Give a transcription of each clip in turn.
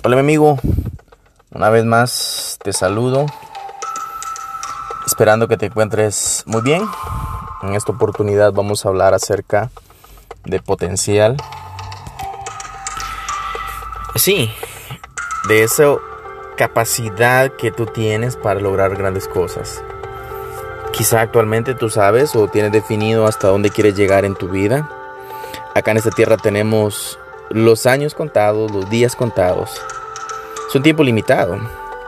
Hola mi amigo, una vez más te saludo, esperando que te encuentres muy bien. En esta oportunidad vamos a hablar acerca de potencial. Sí, de esa capacidad que tú tienes para lograr grandes cosas. Quizá actualmente tú sabes o tienes definido hasta dónde quieres llegar en tu vida. Acá en esta tierra tenemos los años contados, los días contados. Es un tiempo limitado.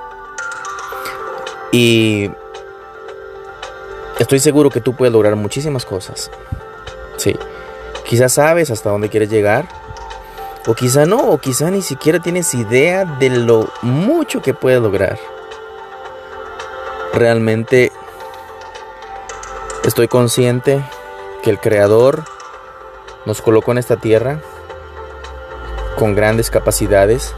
Y estoy seguro que tú puedes lograr muchísimas cosas. Sí. Quizás sabes hasta dónde quieres llegar. O quizá no. O quizá ni siquiera tienes idea de lo mucho que puedes lograr. Realmente estoy consciente que el Creador nos colocó en esta tierra con grandes capacidades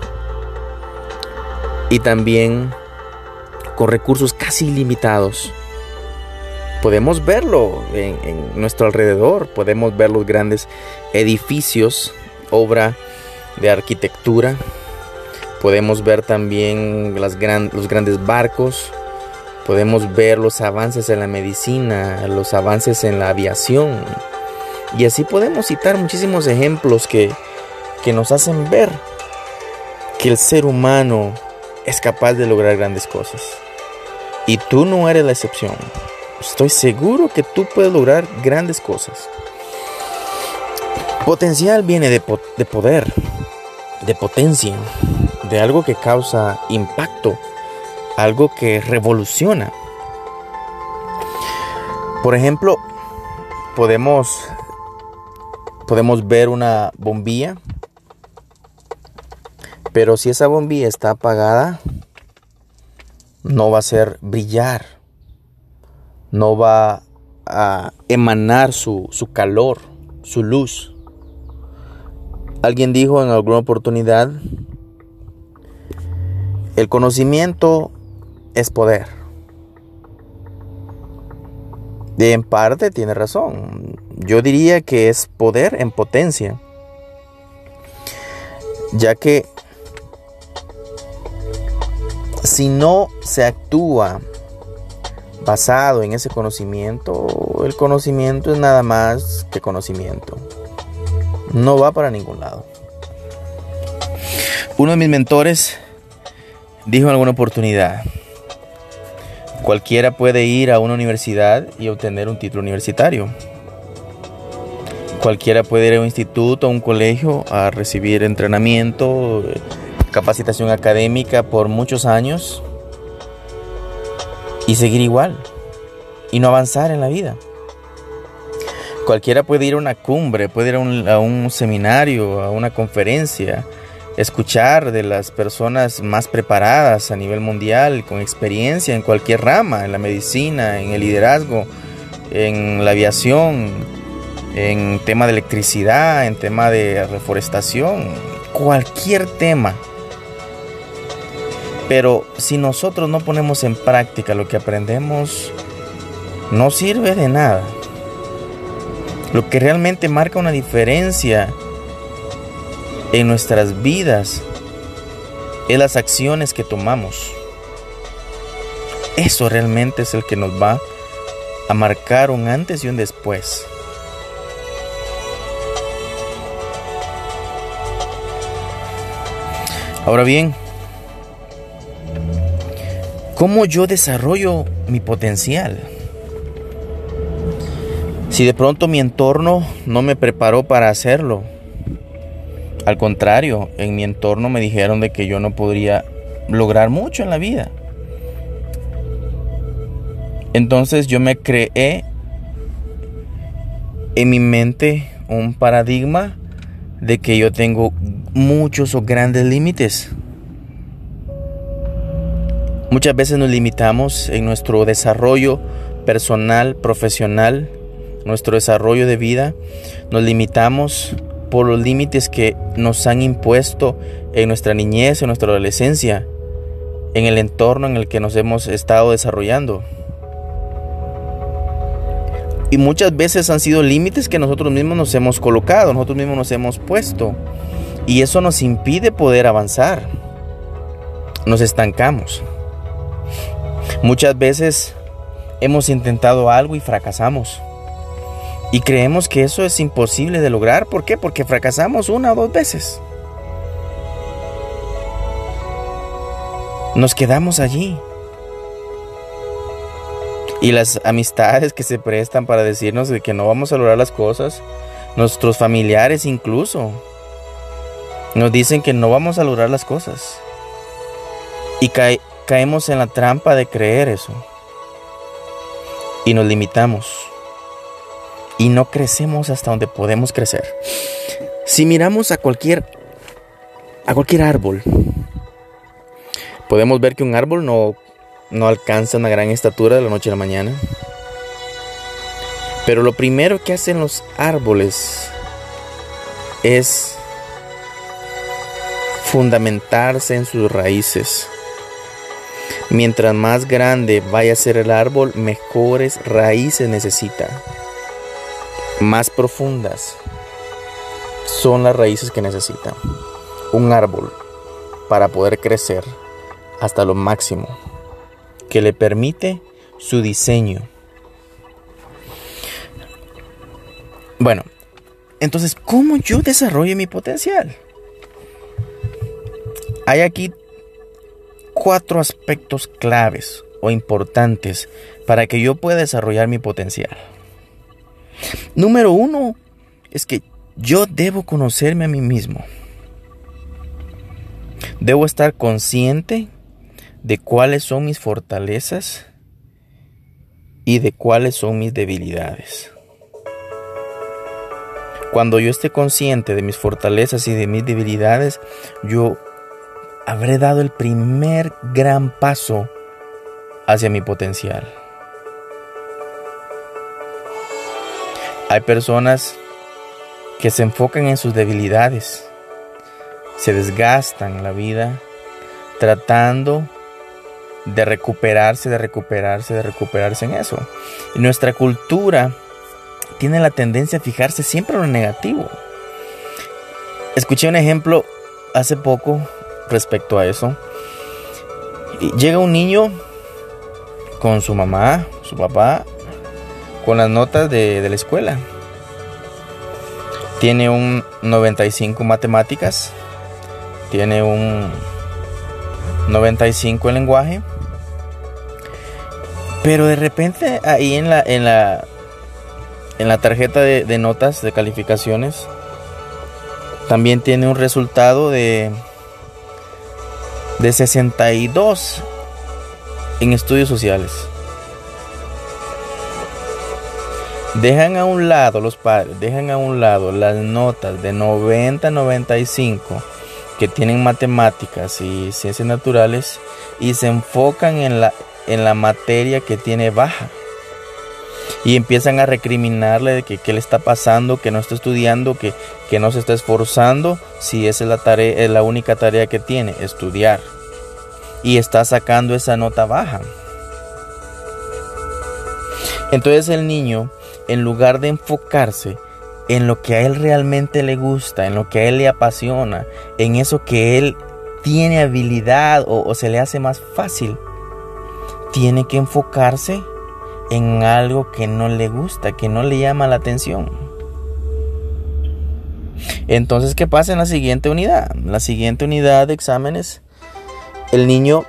y también con recursos casi ilimitados. Podemos verlo en nuestro alrededor, podemos ver los grandes edificios, obra de arquitectura, podemos ver también los grandes barcos, podemos ver los avances en la medicina, los avances en la aviación, y así podemos citar muchísimos ejemplos que nos hacen ver que el ser humano es capaz de lograr grandes cosas. Y tú no eres la excepción. Estoy seguro que tú puedes lograr grandes cosas. Potencial viene de poder, de potencia, de algo que causa impacto, algo que revoluciona. Por ejemplo, podemos ver una bombilla, pero si esa bombilla está apagada, no va a hacer brillar, no va a emanar su calor, su luz. Alguien dijo en alguna oportunidad, el conocimiento es poder. Y en parte tiene razón. Yo diría que es poder en potencia, ya que si no se actúa basado en ese conocimiento, el conocimiento es nada más que conocimiento. No va para ningún lado. Uno de mis mentores dijo en alguna oportunidad, cualquiera puede ir a una universidad y obtener un título universitario. Cualquiera puede ir a un instituto, a un colegio, a recibir entrenamiento, capacitación académica por muchos años y seguir igual y no avanzar en la vida. Cualquiera puede ir a una cumbre, puede ir a un seminario, a una conferencia, escuchar de las personas más preparadas a nivel mundial, con experiencia en cualquier rama, en la medicina, en el liderazgo, en la aviación, en tema de electricidad, en tema de reforestación, cualquier tema. Pero si nosotros no ponemos en práctica lo que aprendemos, no sirve de nada. Lo que realmente marca una diferencia en nuestras vidas es las acciones que tomamos. Eso realmente es el que nos va a marcar un antes y un después. Ahora bien, ¿cómo yo desarrollo mi potencial? Si de pronto mi entorno no me preparó para hacerlo, al contrario, en mi entorno me dijeron de que yo no podría lograr mucho en la vida. Entonces yo me creé en mi mente un paradigma de que yo tengo muchos o grandes límites. Muchas veces nos limitamos en nuestro desarrollo personal, profesional, nuestro desarrollo de vida. Nos limitamos por los límites que nos han impuesto en nuestra niñez, en nuestra adolescencia, en el entorno en el que nos hemos estado desarrollando. Y muchas veces han sido límites que nosotros mismos nos hemos colocado, nosotros mismos nos hemos puesto. Y eso nos impide poder avanzar. nos estancamos. Muchas veces hemos intentado algo y fracasamos. Y creemos que eso es imposible de lograr. ¿Por qué? Porque fracasamos 1 o 2 veces. Nos quedamos allí. Y las amistades que se prestan para decirnos de que no vamos a lograr las cosas, nuestros familiares incluso, nos dicen que no vamos a lograr las cosas. Y caemos en la trampa de creer eso. Y nos limitamos. Y no crecemos hasta donde podemos crecer. Si miramos a cualquier árbol, podemos ver que un árbol no alcanza una gran estatura de la noche a la mañana. Pero lo primero que hacen los árboles es fundamentarse en sus raíces. Mientras más grande vaya a ser el árbol, mejores raíces necesita. Más profundas son las raíces que necesita un árbol para poder crecer hasta lo máximo que le permite su diseño. Bueno, entonces, ¿cómo yo desarrollo mi potencial? Hay aquí 4 aspectos claves o importantes para que yo pueda desarrollar mi potencial. Número 1 es que yo debo conocerme a mí mismo. Debo estar consciente de cuáles son mis fortalezas y de cuáles son mis debilidades. Cuando yo esté consciente de mis fortalezas y de mis debilidades, yo habré dado el primer gran paso hacia mi potencial. Hay personas que se enfocan en sus debilidades, se desgastan la vida tratando de recuperarse en eso. Y nuestra cultura tiene la tendencia a fijarse siempre en lo negativo. Escuché un ejemplo hace poco respecto a eso. Llega un niño con su mamá, su papá, con las notas de la escuela. Tiene un 95 en matemáticas, tiene un 95 en lenguaje, pero de repente ahí en la tarjeta de notas, de calificaciones, también tiene un resultado de 62 en estudios sociales. Dejan a un lado los padres, dejan a un lado las notas de 90, 95 que tienen matemáticas y ciencias naturales y se enfocan en la materia que tiene baja. Y empiezan a recriminarle de que qué le está pasando, que no está estudiando, que no se está esforzando, si esa es la única tarea que tiene, estudiar. Y está sacando esa nota baja. Entonces el niño, en lugar de enfocarse en lo que a él realmente le gusta, en lo que a él le apasiona, en eso que él tiene habilidad o se le hace más fácil, tiene que enfocarse en algo que no le gusta, que no le llama la atención. Entonces, ¿qué pasa en la siguiente unidad? En la siguiente unidad de exámenes, el niño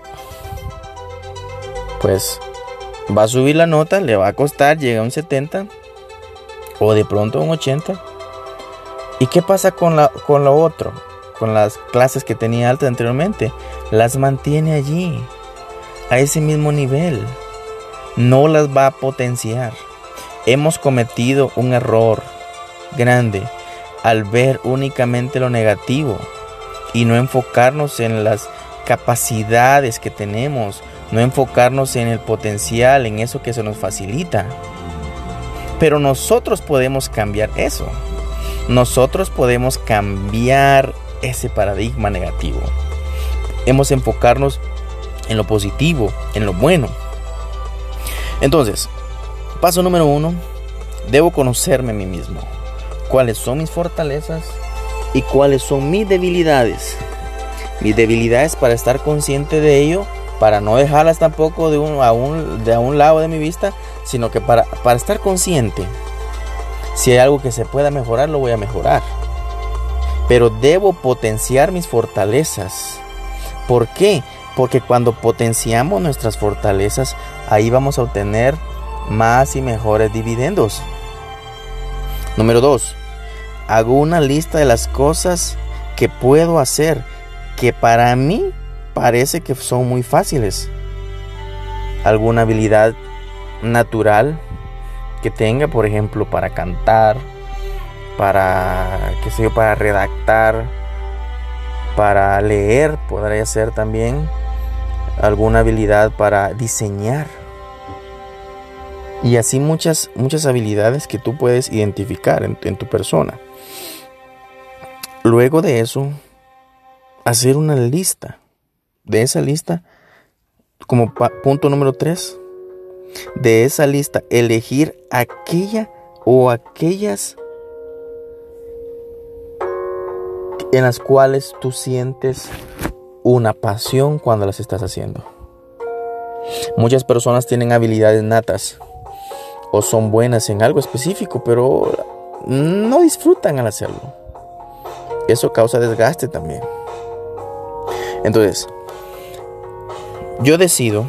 pues va a subir la nota, le va a costar, llega a un 70 o de pronto a un 80. ¿Y qué pasa con lo otro? Con las clases que tenía altas anteriormente, las mantiene allí, a ese mismo nivel. No las va a potenciar. Hemos cometido un error grande al ver únicamente lo negativo y no enfocarnos en las capacidades que tenemos, no enfocarnos en el potencial, en eso que se nos facilita. Pero nosotros podemos cambiar eso. Nosotros podemos cambiar ese paradigma negativo. Hemos de enfocarnos en lo positivo, en lo bueno. Entonces, paso número 1, debo conocerme a mí mismo. ¿Cuáles son mis fortalezas y cuáles son mis debilidades? mis debilidades para estar consciente de ello, para no dejarlas tampoco de un lado de mi vista, sino que para estar consciente. Si hay algo que se pueda mejorar, lo voy a mejorar. Pero debo potenciar mis fortalezas. ¿Por qué? Porque cuando potenciamos nuestras fortalezas, ahí vamos a obtener más y mejores dividendos. Número 2. Hago una lista de las cosas que puedo hacer, que para mí parece que son muy fáciles. Alguna habilidad natural que tenga, por ejemplo, para cantar, para redactar, para leer, podría ser también alguna habilidad para diseñar. Y así muchas habilidades que tú puedes identificar en tu persona. Luego de eso, hacer una lista. De esa lista, como punto número 3, de esa lista, elegir aquella o aquellas en las cuales tú sientes una pasión cuando las estás haciendo. Muchas personas tienen habilidades natas o son buenas en algo específico, pero no disfrutan al hacerlo. Eso causa desgaste también. Entonces, yo decido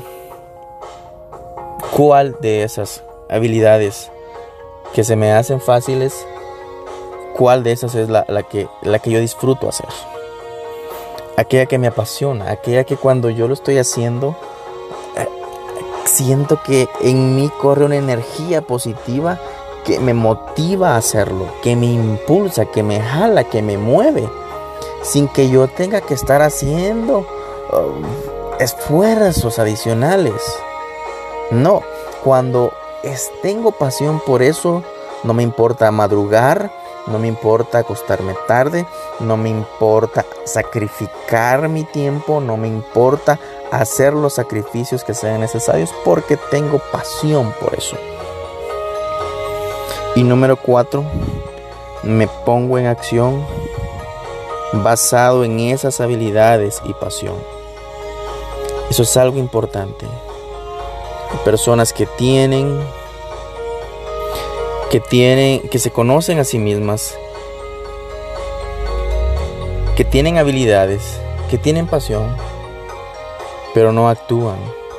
cuál de esas habilidades que se me hacen fáciles, cuál de esas es la que yo disfruto hacer. Aquella que me apasiona, aquella que cuando yo lo estoy haciendo, siento que en mí corre una energía positiva que me motiva a hacerlo, que me impulsa, que me jala, que me mueve, sin que yo tenga que estar haciendo esfuerzos adicionales. No, cuando tengo pasión por eso, no me importa madrugar, no me importa acostarme tarde, no me importa sacrificar mi tiempo, no me importa hacer los sacrificios que sean necesarios, porque tengo pasión por eso. Y número 4, me pongo en acción basado en esas habilidades y pasión. Eso es algo importante. Hay personas que se conocen a sí mismas, que tienen habilidades, que tienen pasión, pero no actúan.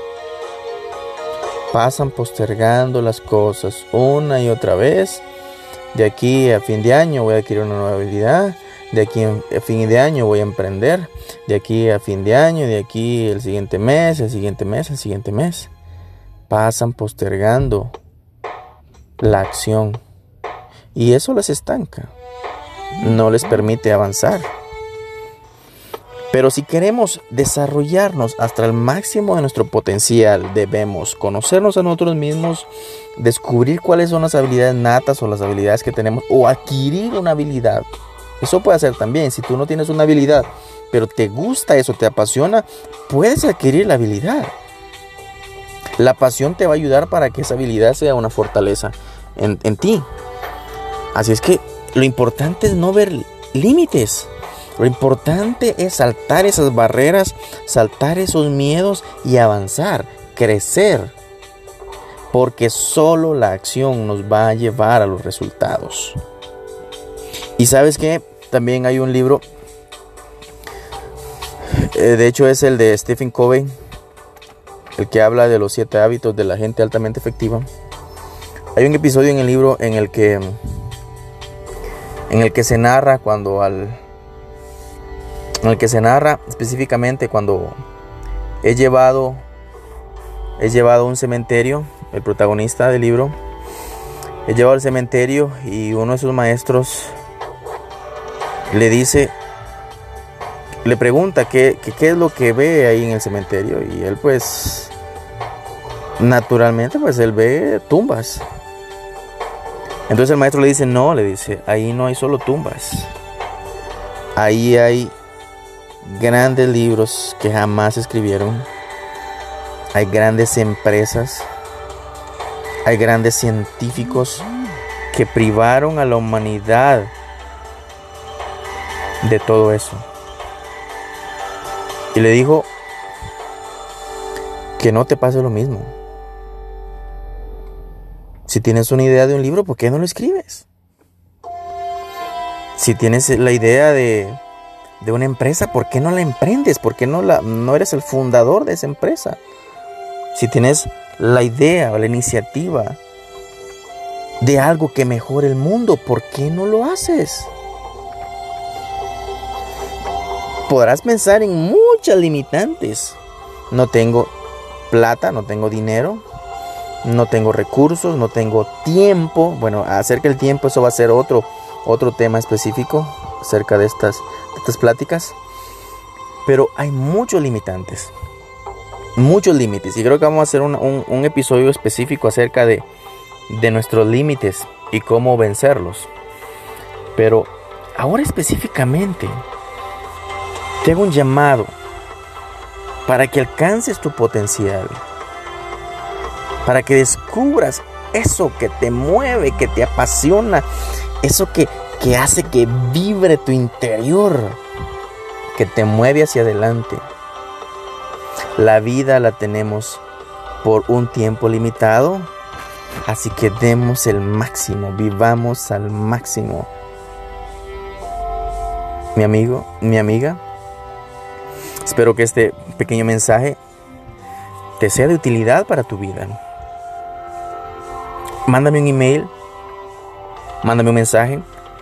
Pasan postergando las cosas una y otra vez. De aquí a fin de año voy a adquirir una nueva habilidad. De aquí a fin de año voy a emprender. De aquí a fin de año, de aquí el siguiente mes, el siguiente mes, el siguiente mes. Pasan postergando la acción. Y eso les estanca. No les permite avanzar. Pero si queremos desarrollarnos hasta el máximo de nuestro potencial, debemos conocernos a nosotros mismos, descubrir cuáles son las habilidades natas o las habilidades que tenemos, o adquirir una habilidad. Eso puede ser también. Si tú no tienes una habilidad, pero te gusta eso, te apasiona, puedes adquirir la habilidad. La pasión te va a ayudar para que esa habilidad sea una fortaleza en ti. Así es que lo importante es no ver límites. Lo importante es saltar esas barreras, saltar esos miedos y avanzar, crecer. Porque solo la acción nos va a llevar a los resultados. Y ¿sabes qué? También hay un libro, de hecho es el de Stephen Covey, el que habla de los 7 hábitos de la gente altamente efectiva. Hay un episodio en el libro en el que se narra específicamente cuando es llevado a un cementerio. El protagonista del libro es llevado al cementerio y uno de sus maestros le pregunta qué es lo que ve ahí en el cementerio, y él pues naturalmente él ve tumbas. Entonces el maestro le dice, ahí no hay solo tumbas, ahí hay grandes libros que jamás se escribieron, hay grandes empresas, hay grandes científicos que privaron a la humanidad de todo eso. Y le dijo que no te pase lo mismo. Si tienes una idea de un libro, ¿por qué no lo escribes? Si tienes la idea de una empresa, ¿por qué no la emprendes? ¿Por qué no eres el fundador de esa empresa? Si tienes la idea o la iniciativa de algo que mejore el mundo, ¿por qué no lo haces? Podrás pensar en muchas limitantes. No tengo plata, no tengo dinero, no tengo recursos, no tengo tiempo. Bueno, acerca del tiempo, eso va a ser otro tema específico acerca de estas pláticas. Pero hay muchos limitantes, muchos límites. Y creo que vamos a hacer un episodio específico acerca de nuestros límites y cómo vencerlos. Pero ahora específicamente te hago un llamado para que alcances tu potencial, para que descubras eso que te mueve, que te apasiona, eso que hace que vibre tu interior, que te mueve hacia adelante. La vida la tenemos por un tiempo limitado, así que demos el máximo, vivamos al máximo. Mi amigo, mi amiga, espero que este pequeño mensaje te sea de utilidad para tu vida. Mándame un email, mándame un mensaje,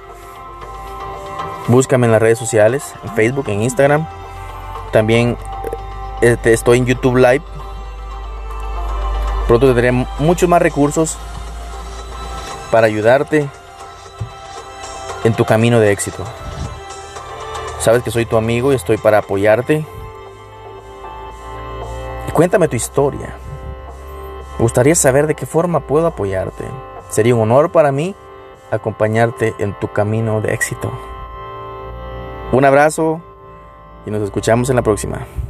búscame en las redes sociales, en Facebook, en Instagram. También estoy en YouTube Live. Pronto tendré muchos más recursos para ayudarte en tu camino de éxito. Sabes que soy tu amigo y estoy para apoyarte. Y cuéntame tu historia. Me gustaría saber de qué forma puedo apoyarte. Sería un honor para mí acompañarte en tu camino de éxito. Un abrazo y nos escuchamos en la próxima.